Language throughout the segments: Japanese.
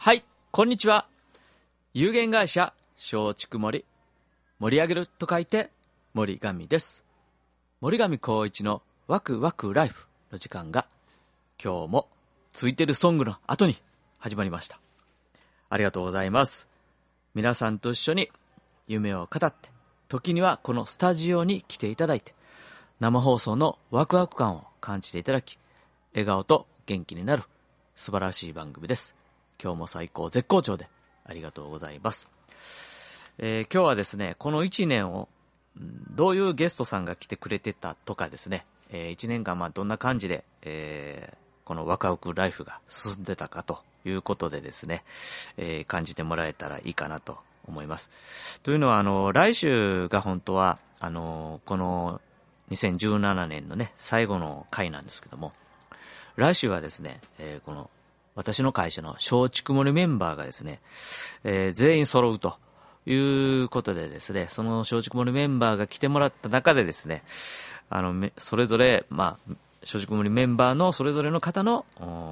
はい、こんにちは。有限会社松竹森、盛り上げると書いて森上です。森上光一のワクワクライフの時間が今日もついてるソングの後に始まりました。ありがとうございます。皆さんと一緒に夢を語って、時にはこのスタジオに来ていただいて、生放送のワクワク感を感じていただき、笑顔と元気になる素晴らしい番組です。今日も最高絶好調でありがとうございます。今日はですね、この1年をどういうゲストさんが来てくれてたとかですね、1年間どんな感じで、このワクワクライフが進んでたかということでですね、感じてもらえたらいいかなと思います。というのは来週が本当はこの2017年のね最後の回なんですけども、来週はですね、この私の会社の松竹森メンバーがですね、全員揃うということでですね、その松竹森メンバーが来てもらった中でですね、それぞれ松竹森メンバーのそれぞれの方の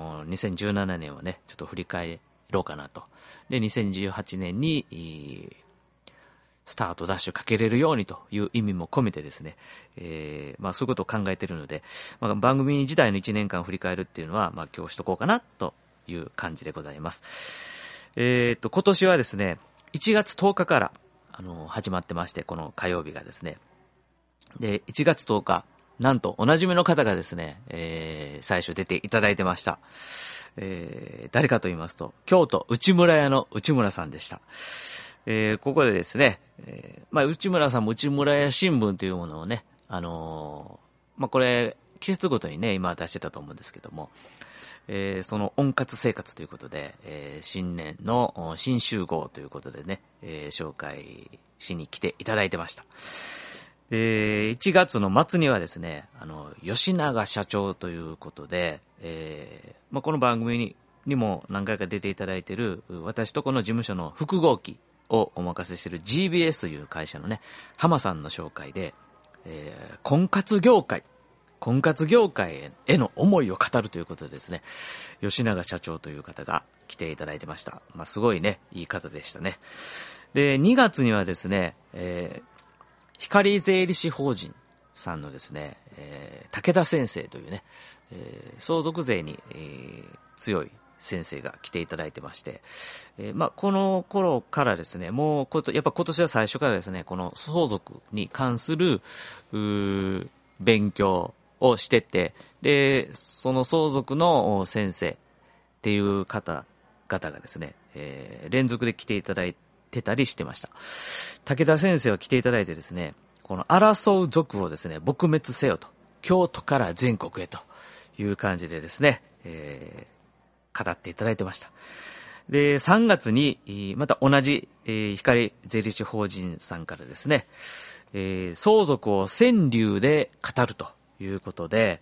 2017年をねちょっと振り返ろうかなと。で2018年にスタートダッシュかけれるようにという意味も込めてですね、そういうことを考えているので、番組自体の1年間を振り返るっていうのは、今日しとこうかなという感じでございます。今年はですね、1月10日から始まってまして、この火曜日がですね。で、1月10日、なんとおなじみの方がですね、最初出ていただいてました。誰かと言いますと、京都内村屋の内村さんでした。ここでですね、内村さんも内村屋新聞というものをね、これ季節ごとにね今出してたと思うんですけども、その温活生活ということで、新年の新集合ということでね、紹介しに来ていただいてました。1月の末にはですね、吉永社長ということで、この番組にも何回か出ていただいている私とこの事務所の複合機をお任せしている GBS という会社のね浜さんの紹介で、婚活業界への思いを語るということでですね、吉永社長という方が来ていただいてました。すごいねいい方でしたね。で2月にはですね、光税理士法人さんのですね、武田先生というね、相続税に、強い先生が来ていただいてまして、この頃からですね、もうやっぱ今年は最初からですね、この相続に関する勉強をしてて、でその相続の先生っていう方々がですね、連続で来ていただいてたりしてました。武田先生は来ていただいてですね、この争う族をですね撲滅せよと、京都から全国へという感じでですね、語っていただいてました。で3月にまた同じ、光税理士法人さんからですね、相続を川柳で語るということで、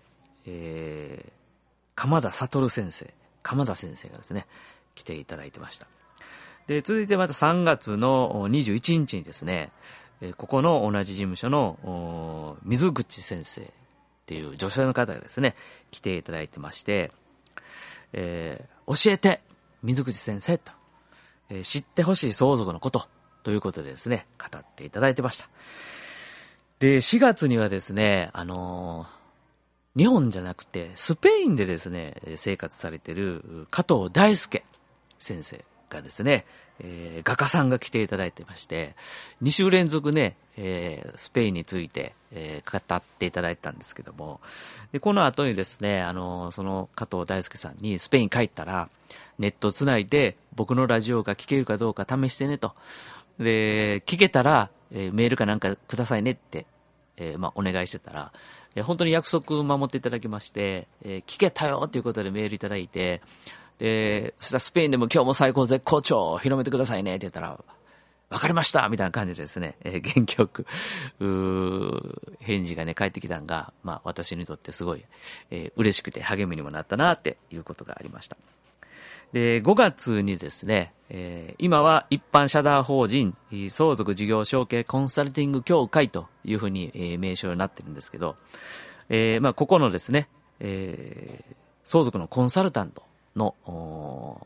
鎌田先生がですね来ていただいてました。で続いてまた3月の21日にですね、ここの同じ事務所の水口先生っていう女性の方がですね来ていただいてまして、教えて水口先生と、知ってほしい相続のことということでですね語っていただいてました。で4月にはですね、日本じゃなくてスペインでですね生活されている加藤大輔先生がですね、画家さんが来ていただいてまして、2週連続ね、スペインについて、語っていただいたんですけども、でこの後にですね、その加藤大輔さんにスペイン帰ったらネットつないで僕のラジオが聞けるかどうか試してねと、で聞けたら、メールかなんかくださいねって、お願いしてたら、本当に約束守っていただきまして、聞けたよということでメールいただいて、でそしたらスペインでも今日も最高絶好調広めてくださいねって言ったら、わかりましたみたいな感じでですね、元気よく返事がね返ってきたのが、私にとってすごい、嬉しくて励みにもなったなっていうことがありました。で5月にですね、今は一般社団法人相続事業承継コンサルティング協会というふうに、名称になってるんですけど、ここのですね、相続のコンサルタントの、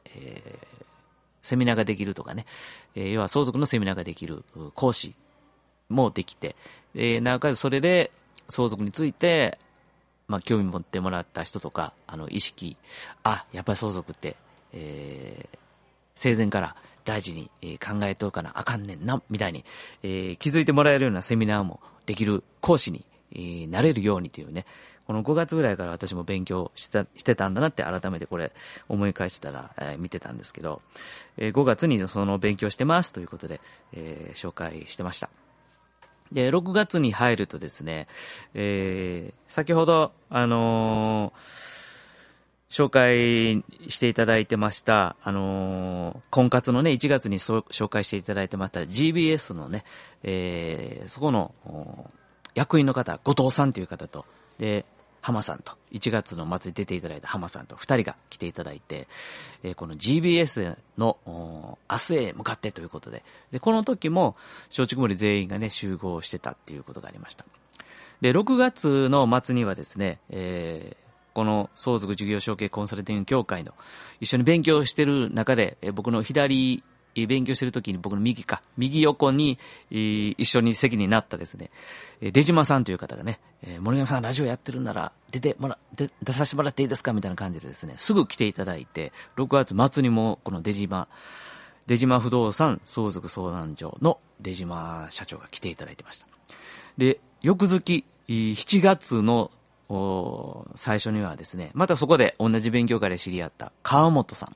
セミナーができるとかね、要は相続のセミナーができる講師もできて、なおかつそれで相続について、興味持ってもらった人とか、意識、やっぱり相続って、生前から大事に考えておかなあかんねんな、みたいに、気づいてもらえるようなセミナーもできる講師に、なれるようにというね、この5月ぐらいから私も勉強してたんだなって改めてこれ思い返したら、見てたんですけど、5月にその勉強してますということで、紹介してました。で、6月に入るとですね、先ほど、紹介していただいてました、婚活のね、1月に紹介していただいてました GBS のね、そこの役員の方、後藤さんという方と、で、浜さんと、1月の末に出ていただいた浜さんと2人が来ていただいて、この GBS の明日へ向かってということで、この時も松竹森全員がね、集合してたっていうことがありました。で、6月の末にはですね、この相続事業承継コンサルティング協会の一緒に勉強してる中で、僕の左勉強してる時に僕の右横に一緒に席になったですね、出島さんという方がね、森上さんラジオやってるなら出させてもらっていいですかみたいな感じでですね、すぐ来ていただいて、6月末にもこの出島不動産相続相談所の出島社長が来ていただいてました。で、翌月7月の最初にはですね、またそこで同じ勉強会で知り合った川本さん、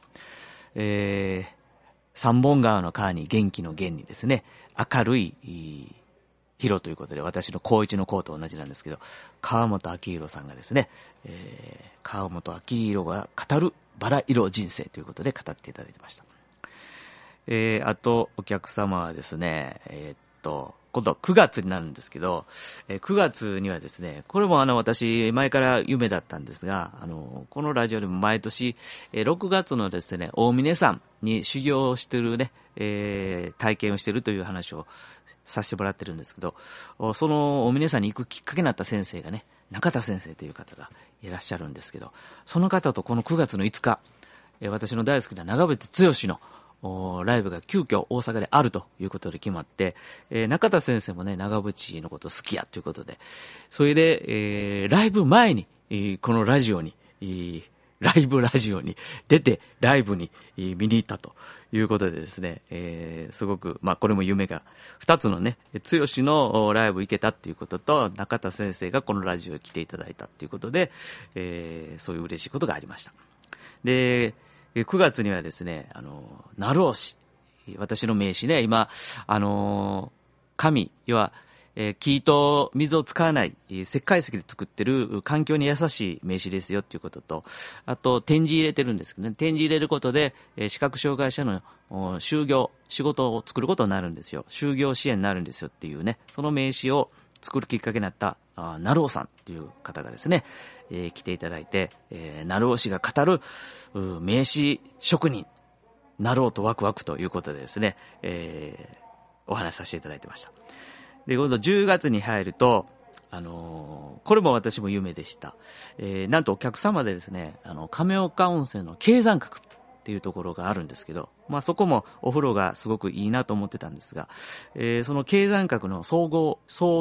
三本川の川に元気の元にですね、明るいヒロということで、私の高一の高と同じなんですけど、川本明宏さんがですね、川本明宏が語るバラ色人生ということで語っていただいてました。あとお客様はですね、今度9月になるんですけど、9月にはですね、これも私前から夢だったんですが、このラジオでも毎年、6月のですね、大峰山に修行をしてるね、体験をしてるという話をさせてもらってるんですけど、その大峰山に行くきっかけになった先生がね、中田先生という方がいらっしゃるんですけど、その方とこの9月の5日、私の大好きな長渕剛のライブが急遽大阪であるということで決まって、中田先生もね、長渕のこと好きやということで、それで、ライブ前に、このラジオに、ライブラジオに出て、ライブに、見に行ったということでですね、すごく、これも夢が、2つのね、剛のライブ行けたっていうことと、中田先生がこのラジオに来ていただいたっていうことで、そういう嬉しいことがありました。で、9月にはですね、鳴尾市、私の名刺ね、今、紙、要は、木と水を使わない石灰石で作ってる環境に優しい名刺ですよっていうことと、あと点字入れてるんですけどね、点字入れることで視覚障害者の就業、仕事を作ることになるんですよ。就業支援になるんですよっていうね、その名刺を作るきっかけになった鳴尾さんっていう方がですね、来ていただいて、鳴尾氏が語る名刺職人なろうとワクワクということでですね、お話しさせていただいてました。で、今度10月に入ると、これも私も夢でした。なんとお客様でですね、亀岡温泉の経山閣っていうところがあるんですけど、そこもお風呂がすごくいいなと思ってたんですが、その経山閣の創業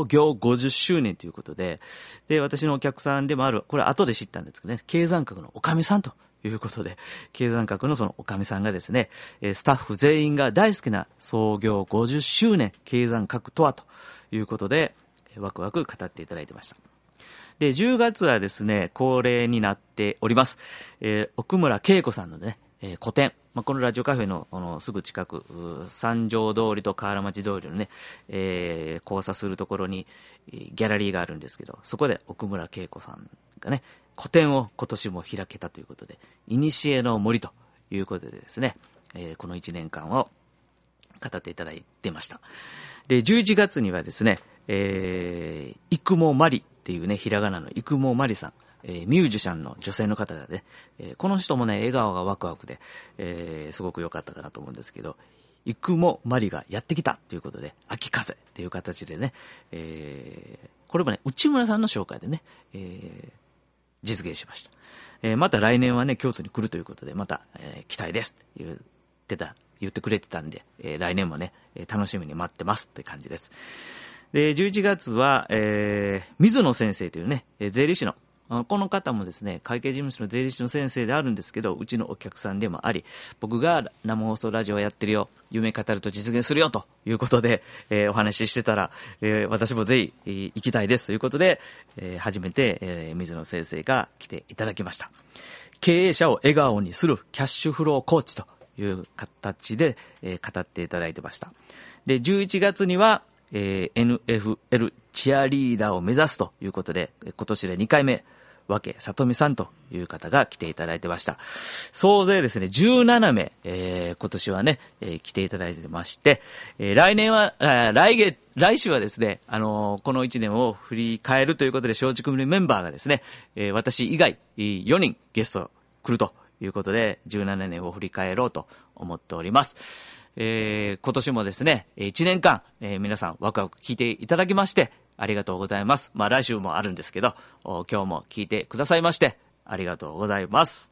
50周年ということで、私のお客さんでもある、これ後で知ったんですけどね、経山閣のおかみさんということで、経山閣のそのおかみさんがですね、スタッフ全員が大好きな創業50周年経山閣とはということで、ワクワク語っていただいてました。で、10月はですね、恒例になっております。奥村恵子さんのね、個展、このラジオカフェのすぐ近く、三条通りと河原町通りのね、交差するところにギャラリーがあるんですけど、そこで奥村恵子さんがね、個展を今年も開けたということで、古の森ということでですね、この1年間を語っていただいてました。で、11月にはですね、生茂まりっていうね、ひらがなの生茂まりさん、ミュージシャンの女性の方がね、この人もね、笑顔がワクワクで、すごく良かったかなと思うんですけど、生茂まりがやってきたということで、秋風っていう形でね、これもね、内村さんの紹介でね、実現しました。 また来年はね、京都に来るということで、また、期待ですって言ってくれてたんで、来年もね、楽しみに待ってますって感じです。で、11月は、水野先生というね、税理士の、この方もですね、会計事務所の税理士の先生であるんですけど、うちのお客さんでもあり、僕が生放送ラジオやってるよ、夢語ると実現するよということで、お話ししてたら、私もぜひ、行きたいですということで、初めて、水野先生が来ていただきました。経営者を笑顔にするキャッシュフローコーチという形で、語っていただいてました。で、11月には、NFL チアリーダーを目指すということで、今年で2回目、わけさとみさんという方が来ていただいてました。総勢ですね、17名、今年はね、来ていただいてまして、来週はですね、この1年を振り返るということで、松竹組メンバーがですね、私以外4人ゲスト来るということで、17年を振り返ろうと思っております。今年もですね、1年間、皆さんワクワク聞いていただきまして、ありがとうございます。来週もあるんですけど、今日も聞いてくださいまして、ありがとうございます。